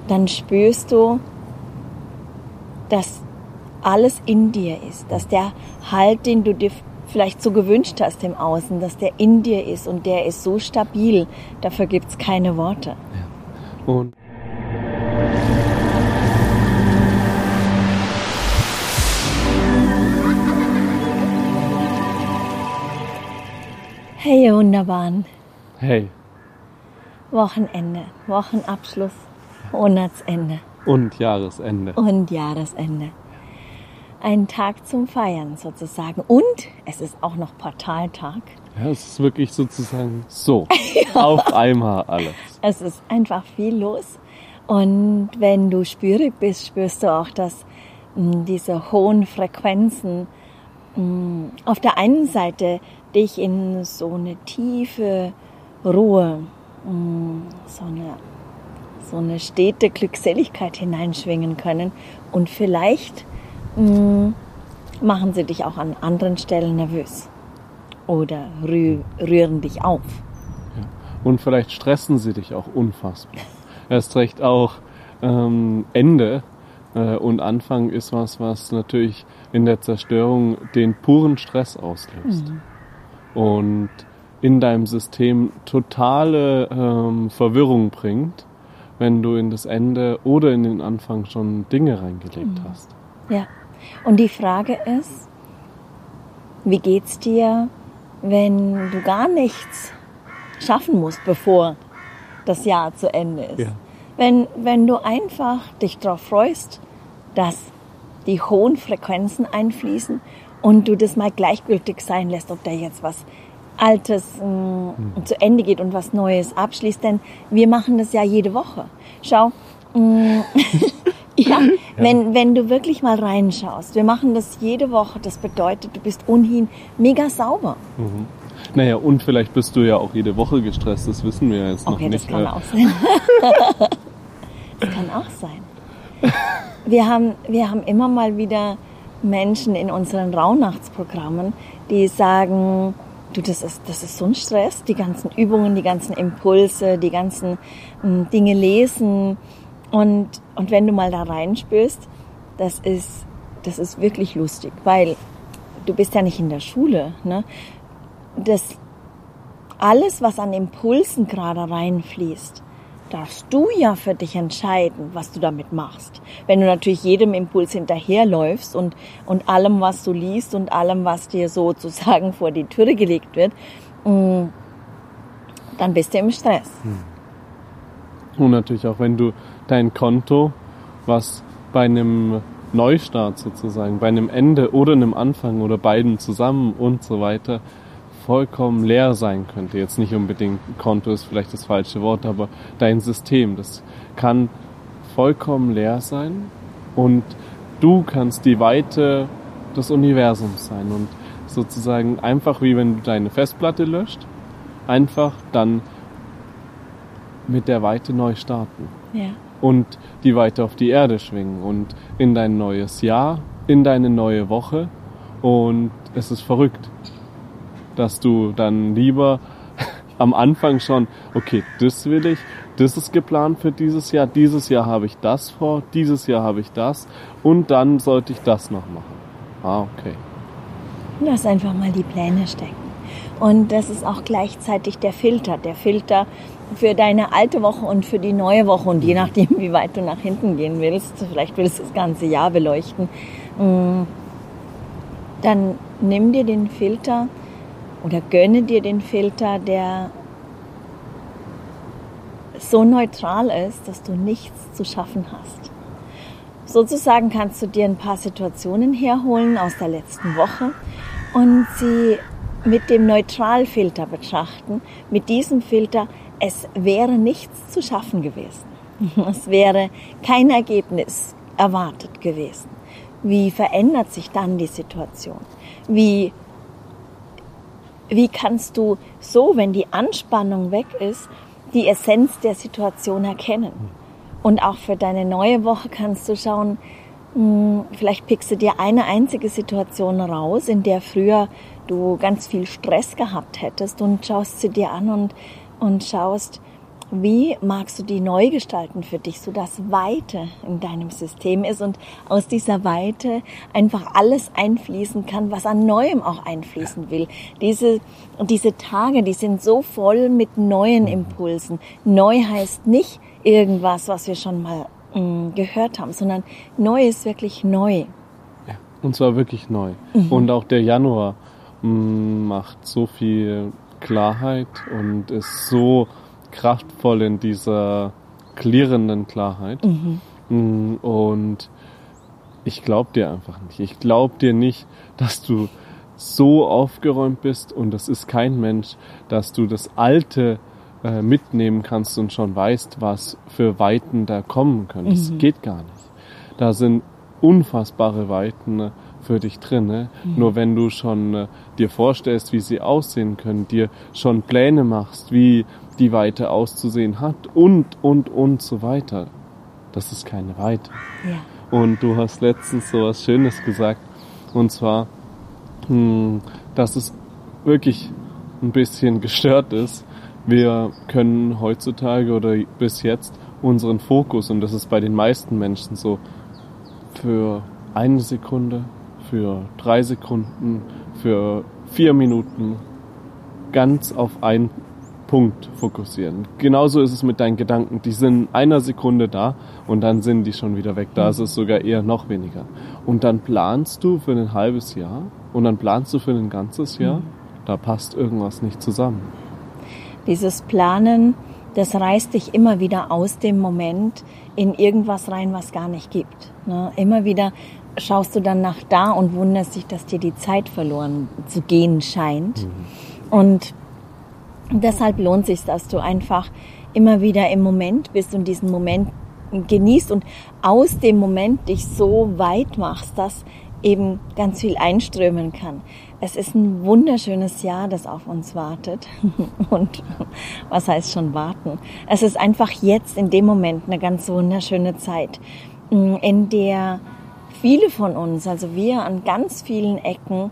dann spürst du, dass alles in dir ist, dass der Halt, den du dir vielleicht so gewünscht hast im Außen, dass der in dir ist und der ist so stabil, dafür gibt es keine Worte. Ja. Und Hey, ihr Wunderbaren. hey. Wochenende, Wochenabschluss, Monatsende. Und Jahresende. Und Jahresende. Ein Tag zum Feiern sozusagen. Und es ist auch noch Portaltag. Ja, es ist wirklich sozusagen so. Auf einmal alles. Es ist einfach viel los. Und wenn du spürig bist, spürst du auch, dass diese hohen Frequenzen auf der einen Seite dich in so eine tiefe Ruhe, so eine stete Glückseligkeit hineinschwingen können. Und vielleicht machen sie dich auch an anderen Stellen nervös oder rühren dich auf. Ja. Und vielleicht stressen sie dich auch unfassbar. Erst recht auch Ende und Anfang ist was natürlich in der Zerstörung den puren Stress auslöst. Und in deinem System totale Verwirrung bringt, wenn du in das Ende oder in den Anfang schon Dinge reingelegt hast. Ja, und die Frage ist, wie geht's dir, wenn du gar nichts schaffen musst, bevor das Jahr zu Ende ist? Ja. Wenn du einfach dich darauf freust, dass die hohen Frequenzen einfließen und du das mal gleichgültig sein lässt, ob da jetzt was Altes zu Ende geht und was Neues abschließt, denn wir machen das ja jede Woche. Schau, ja, wenn du wirklich mal reinschaust, wir machen das jede Woche, das bedeutet, du bist ohnehin mega sauber. Naja, und vielleicht bist du ja auch jede Woche gestresst, das wissen wir ja jetzt noch okay, nicht. Das kann auch sein. Das kann auch sein. Wir haben immer mal wieder Menschen in unseren Rauhnachtsprogrammen, die sagen, du, das ist so ein Stress, die ganzen Übungen, die ganzen Impulse, die ganzen Dinge lesen. Und wenn du mal da reinspürst, das ist wirklich lustig, weil du bist ja nicht in der Schule, ne? Alles, was an Impulsen gerade reinfließt, darfst du ja für dich entscheiden, was du damit machst. Wenn du natürlich jedem Impuls hinterherläufst und allem, was du liest und allem, was dir sozusagen vor die Tür gelegt wird, dann bist du im Stress. Und natürlich auch, wenn du dein Konto, was bei einem Neustart sozusagen, bei einem Ende oder einem Anfang oder beiden zusammen und so weiter, vollkommen leer sein könnte. Jetzt nicht unbedingt Konto ist vielleicht das falsche Wort, aber dein System, das kann vollkommen leer sein und du kannst die Weite des Universums sein und sozusagen einfach wie wenn du deine Festplatte löscht, einfach dann mit der Weite neu starten. Ja. Und die Weite auf die Erde schwingen und in dein neues Jahr, in deine neue Woche und es ist verrückt, dass du dann lieber am Anfang schon, okay, das will ich, das ist geplant für dieses Jahr habe ich das vor, dieses Jahr habe ich das und dann sollte ich das noch machen. Okay. Lass einfach mal die Pläne stecken. Und das ist auch gleichzeitig der Filter für deine alte Woche und für die neue Woche und je nachdem, wie weit du nach hinten gehen willst, vielleicht willst du das ganze Jahr beleuchten, dann nimm dir den Filter oder gönne dir den Filter, der so neutral ist, dass du nichts zu schaffen hast. Sozusagen kannst du dir ein paar Situationen herholen aus der letzten Woche und sie mit dem Neutralfilter betrachten. Mit diesem Filter, es wäre nichts zu schaffen gewesen. Es wäre kein Ergebnis erwartet gewesen. Wie verändert sich dann die Situation? Wie kannst du so, wenn die Anspannung weg ist, die Essenz der Situation erkennen? Und auch für deine neue Woche kannst du schauen, vielleicht pickst du dir eine einzige Situation raus, in der früher du ganz viel Stress gehabt hättest und schaust sie dir an und schaust, wie magst du die neu gestalten für dich, sodass Weite in deinem System ist und aus dieser Weite einfach alles einfließen kann, was an Neuem auch einfließen will. Diese Tage, die sind so voll mit neuen Impulsen. Neu heißt nicht irgendwas, was wir schon mal gehört haben, sondern neu ist wirklich neu. Ja, und zwar wirklich neu. Und auch der Januar macht so viel Klarheit und ist so kraftvoll in dieser klärenden Klarheit. Und ich glaube dir einfach nicht. Ich glaube dir nicht, dass du so aufgeräumt bist, und das ist kein Mensch, dass du das Alte mitnehmen kannst und schon weißt, was für Weiten da kommen können. Das geht gar nicht. Da sind unfassbare Weiten für dich drin. Ne? Nur wenn du schon dir vorstellst, wie sie aussehen können, dir schon Pläne machst, wie die Weite auszusehen hat und so weiter. Das ist keine Weite. Ja. Und du hast letztens so was Schönes gesagt, und zwar, dass es wirklich ein bisschen gestört ist. Wir können heutzutage oder bis jetzt unseren Fokus, und das ist bei den meisten Menschen so, für 1 Sekunde, für 3 Sekunden, für 4 Minuten ganz auf einen Punkt fokussieren. Genauso ist es mit deinen Gedanken. Die sind in 1 Sekunde da und dann sind die schon wieder weg. Da ist es sogar eher noch weniger. Und dann planst du für ein halbes Jahr und dann planst du für ein ganzes Jahr. Da passt irgendwas nicht zusammen. Dieses Planen, das reißt dich immer wieder aus dem Moment in irgendwas rein, was gar nicht gibt. Ne? Immer wieder schaust du dann nach da und wunderst dich, dass dir die Zeit verloren zu gehen scheint. Und deshalb lohnt es sich, dass du einfach immer wieder im Moment bist und diesen Moment genießt und aus dem Moment dich so weit machst, dass eben ganz viel einströmen kann. Es ist ein wunderschönes Jahr, das auf uns wartet. Und was heißt schon warten? Es ist einfach jetzt in dem Moment eine ganz wunderschöne Zeit, in der viele von uns, also wir an ganz vielen Ecken,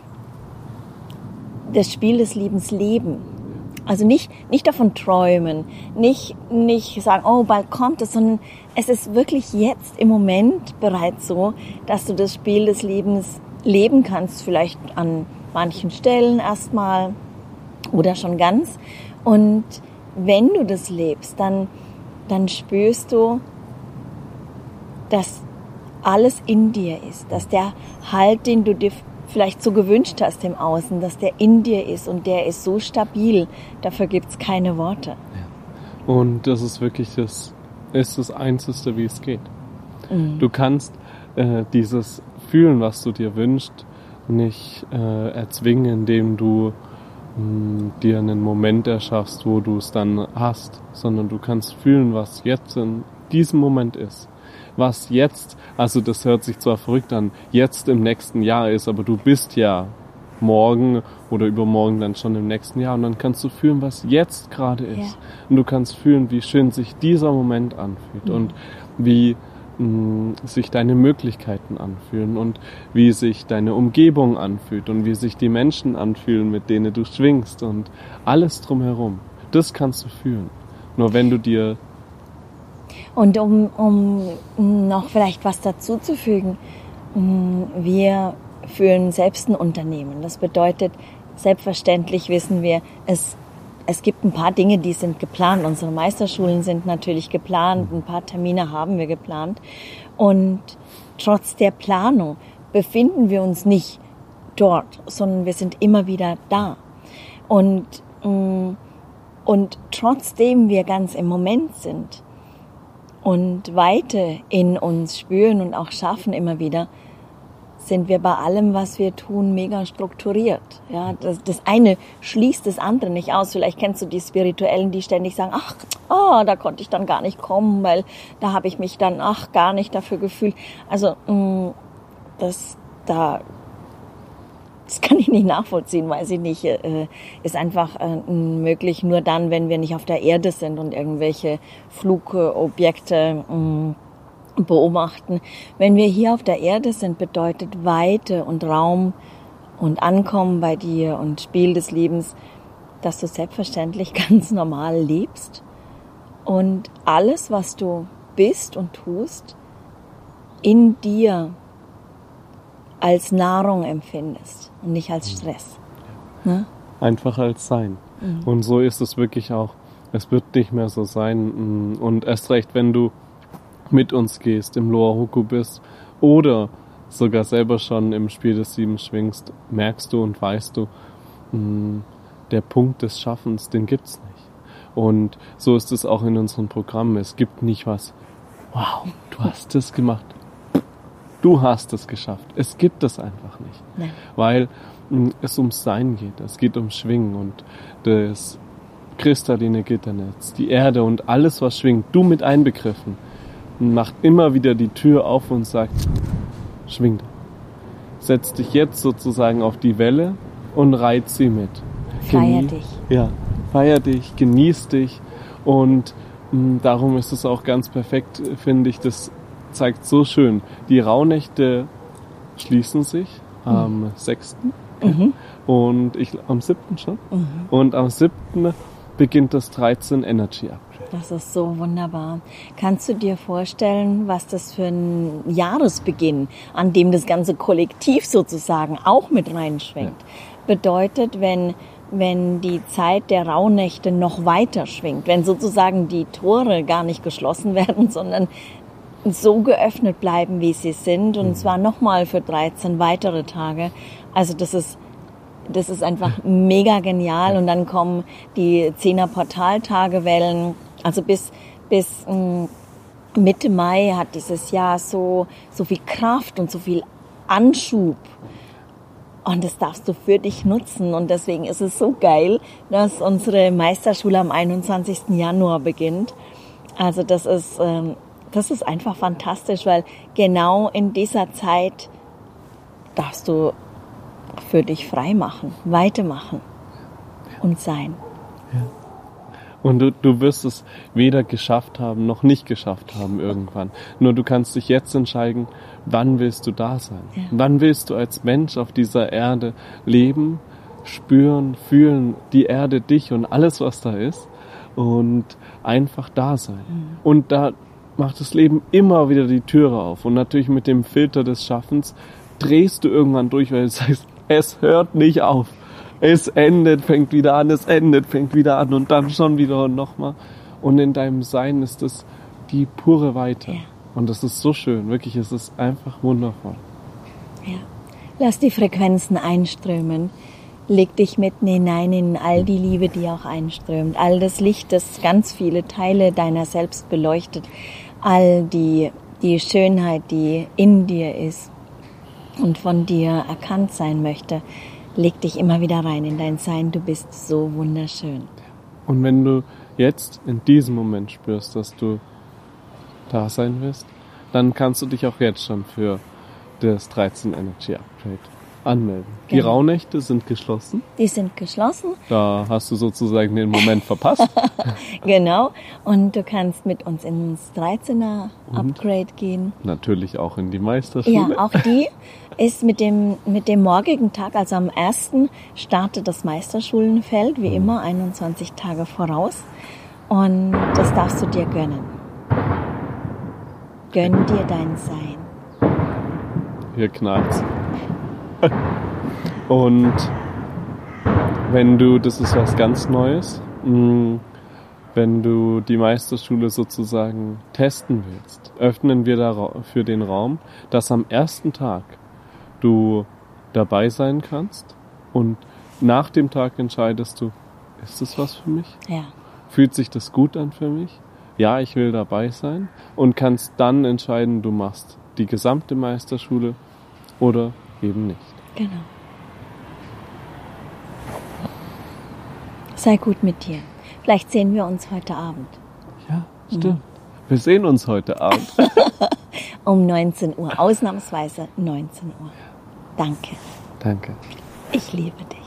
das Spiel des Lebens leben. Also nicht davon träumen, nicht sagen, oh, bald kommt es, sondern es ist wirklich jetzt im Moment bereits so, dass du das Spiel des Lebens leben kannst, vielleicht an manchen Stellen erstmal oder schon ganz. Und wenn du das lebst, dann spürst du, dass alles in dir ist, dass der Halt, den du dir vielleicht so gewünscht hast im Außen, dass der in dir ist und der ist so stabil, dafür gibt's keine Worte. Ja. Und das ist wirklich das Einzige, wie es geht. Du kannst dieses Fühlen, was du dir wünschst, nicht erzwingen, indem du dir einen Moment erschaffst, wo du es dann hast, sondern du kannst fühlen, was jetzt in diesem Moment ist. Was jetzt, also das hört sich zwar verrückt an, jetzt im nächsten Jahr ist, aber du bist ja morgen oder übermorgen dann schon im nächsten Jahr, und dann kannst du fühlen, was jetzt gerade ist. Ja. Und du kannst fühlen, wie schön sich dieser Moment anfühlt und wie sich deine Möglichkeiten anfühlen und wie sich deine Umgebung anfühlt und wie sich die Menschen anfühlen, mit denen du schwingst und alles drumherum. Das kannst du fühlen. Nur wenn du dir... Und um noch vielleicht was dazuzufügen, wir führen selbst ein Unternehmen. Das bedeutet, selbstverständlich wissen wir, es gibt ein paar Dinge, die sind geplant. Unsere Meisterschulen sind natürlich geplant, ein paar Termine haben wir geplant. Und trotz der Planung befinden wir uns nicht dort, sondern wir sind immer wieder da. Und trotzdem wir ganz im Moment sind und Weite in uns spüren und auch schaffen immer wieder, sind wir bei allem, was wir tun, mega strukturiert. Ja, das eine schließt das andere nicht aus. Vielleicht kennst du die Spirituellen, die ständig sagen, da konnte ich dann gar nicht kommen, weil da habe ich mich dann gar nicht dafür gefühlt. Also das kann ich nicht nachvollziehen, weiß ich nicht. Ist einfach möglich nur dann, wenn wir nicht auf der Erde sind und irgendwelche Flugobjekte beobachten. Wenn wir hier auf der Erde sind, bedeutet Weite und Raum und Ankommen bei dir und Spiel des Lebens, dass du selbstverständlich ganz normal lebst und alles, was du bist und tust, in dir als Nahrung empfindest und nicht als Stress. Ne? Einfach als Sein. Und so ist es wirklich auch. Es wird nicht mehr so sein. Und erst recht, wenn du mit uns gehst, im Loa Huku bist oder sogar selber schon im Spiel des 7 schwingst, merkst du und weißt du, der Punkt des Schaffens, den gibt's nicht. Und so ist es auch in unseren Programmen. Es gibt nicht was, wow, du hast es gemacht. Du hast es geschafft. Es gibt es einfach nicht. Nein. Weil es ums Sein geht. Es geht ums Schwingen und das kristalline Gitternetz, die Erde und alles, was schwingt, du mit einbegriffen, macht immer wieder die Tür auf und sagt, schwing doch. Setz dich jetzt sozusagen auf die Welle und reiz sie mit. Feier dich. Ja, feier dich, genieß dich und darum ist es auch ganz perfekt, finde ich, das zeigt so schön. Die Rauhnächte schließen sich am 6. Und am 7. schon. Und am 7. beginnt das 13 Energy Upgrade. Das ist so wunderbar. Kannst du dir vorstellen, was das für ein Jahresbeginn, an dem das ganze Kollektiv sozusagen auch mit reinschwingt, bedeutet, wenn die Zeit der Rauhnächte noch weiter schwingt, wenn sozusagen die Tore gar nicht geschlossen werden, sondern so geöffnet bleiben, wie sie sind, und zwar nochmal für 13 weitere Tage. Also das ist einfach mega genial, und dann kommen die 10er Portaltagewellen. Also bis Mitte Mai hat dieses Jahr so viel Kraft und so viel Anschub. Und das darfst du für dich nutzen. Und deswegen ist es so geil, dass unsere Meisterschule am 21. Januar beginnt. Also das ist einfach fantastisch, weil genau in dieser Zeit darfst du für dich frei machen, weitermachen und sein. Ja. Und du wirst es weder geschafft haben, noch nicht geschafft haben irgendwann. Nur du kannst dich jetzt entscheiden, wann willst du da sein? Ja. Wann willst du als Mensch auf dieser Erde leben, spüren, fühlen, die Erde, dich und alles, was da ist, und einfach da sein. Und da macht das Leben immer wieder die Türe auf. Und natürlich mit dem Filter des Schaffens drehst du irgendwann durch, weil du sagst, es hört nicht auf. Es endet, fängt wieder an, es endet, fängt wieder an und dann schon wieder und nochmal. Und in deinem Sein ist es die pure Weite. Ja. Und das ist so schön, wirklich, es ist einfach wundervoll. Ja. Lass die Frequenzen einströmen. Leg dich mitten hinein in all die Liebe, die auch einströmt. All das Licht, das ganz viele Teile deiner selbst beleuchtet. All die Schönheit, die in dir ist und von dir erkannt sein möchte. Leg dich immer wieder rein in dein Sein. Du bist so wunderschön. Und wenn du jetzt in diesem Moment spürst, dass du da sein wirst, dann kannst du dich auch jetzt schon für das 13 Energy Upgrade anmelden. Genau. Die Rauhnächte sind geschlossen. Die sind geschlossen. Da hast du sozusagen den Moment verpasst. Genau. Und du kannst mit uns ins 13er Upgrade gehen. Natürlich auch in die Meisterschule. Ja, auch die ist mit dem morgigen Tag, also am 1. startet das Meisterschulenfeld, wie immer, 21 Tage voraus. Und das darfst du dir gönnen. Gönn dir dein Sein. Hier knallt's. Und das ist was ganz Neues, wenn du die Meisterschule sozusagen testen willst, öffnen wir dafür den Raum, dass am ersten Tag du dabei sein kannst und nach dem Tag entscheidest du, ist das was für mich? Ja. Fühlt sich das gut an für mich? Ja, ich will dabei sein, und kannst dann entscheiden, du machst die gesamte Meisterschule oder eben nicht. Genau. Sei gut mit dir. Vielleicht sehen wir uns heute Abend. Ja, stimmt. Wir sehen uns heute Abend. Um 19 Uhr. Ausnahmsweise 19 Uhr. Danke. Danke. Ich liebe dich.